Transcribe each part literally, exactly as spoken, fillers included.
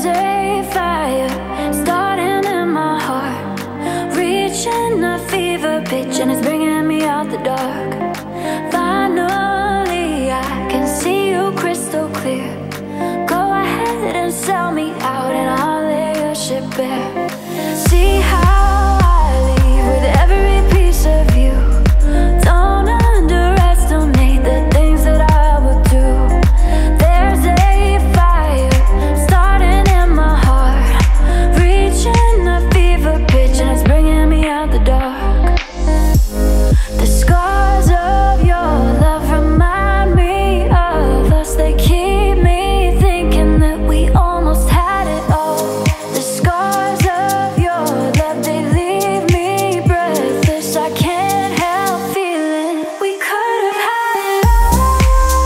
There's a fire starting in my heart, reaching a fever pitch, and it's bringing me out the dark. Finally, I can see you crystal clear. Go ahead and sell me out, and I'll lay your ship bare. See how I leave with every piece of you. Don't underestimate the things that I will do. There's a fire starting in my heart, reaching a fever pitch, and it's bringing me out the dark. The scars of your love remind me of us. They keep me thinking that we almost had it all. The scars of your love, they leave me breathless. I can't help feeling we could have had it all.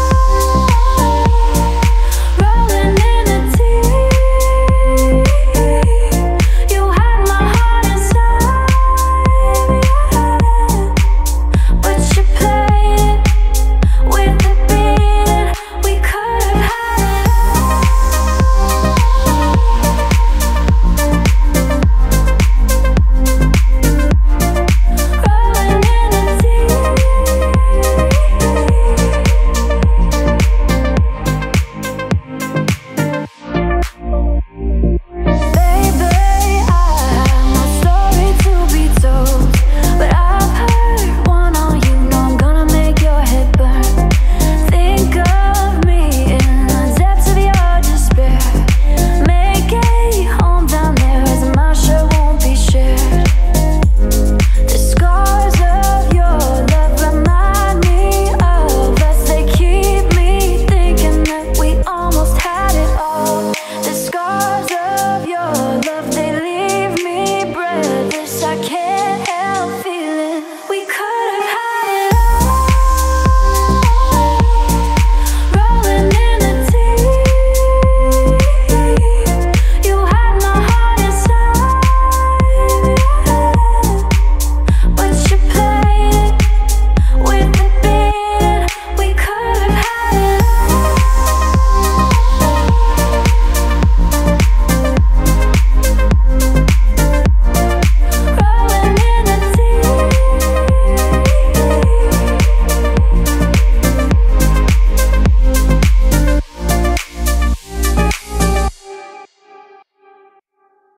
Rolling in the deep, you had my heart inside, but you played it with the beat. We could have had it all. Rolling in the deep, baby, I have no story to be told, but I've heard one on you. Know I'm gonna make your head burn. Think of me in the depths of your despair. Make a home down there, as my share won't be shared. The scars of your love remind me of us. They keep me thinking that we almost had it all. The scars of your